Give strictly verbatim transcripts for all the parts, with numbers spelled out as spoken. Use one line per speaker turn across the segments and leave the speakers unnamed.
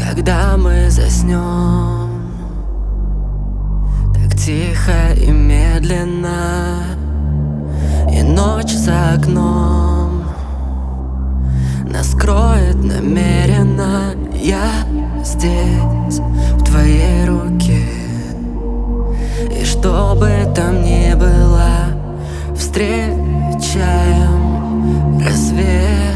когда мы заснем, так тихо и медленно, и ночь за окном нас кроет намеренно. Я здесь, в твоей руке, и что бы там ни было, встречаем рассвет.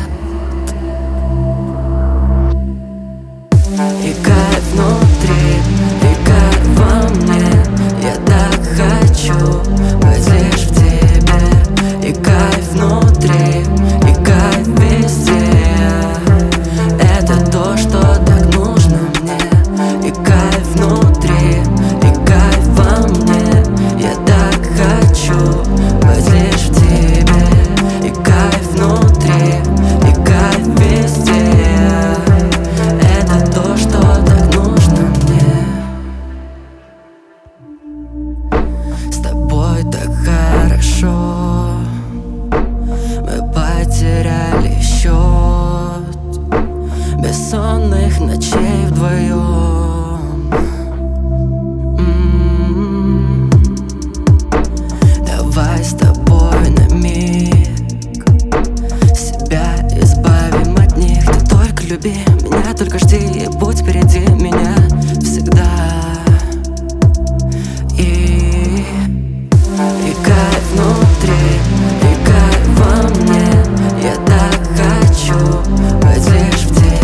И кайф внутри, и кайф во мне. Я так хочу быть лишь в тебе. И кайф внутри, и кайф везде. Это то, что так нужно мне. И кайф внутри, и кайф во мне. Я так хочу быть лишь в тебе. И кайф внутри, и кайф везде. С тобой так хорошо, мы потеряли счет бессонных ночей вдвоем. М-м-м. Давай с тобой на миг себя избавим от них. Ты только люби меня, только жди и будь впереди меня всегда. И кайф внутри, и кайф во мне. Я так хочу быть лишь в тебе.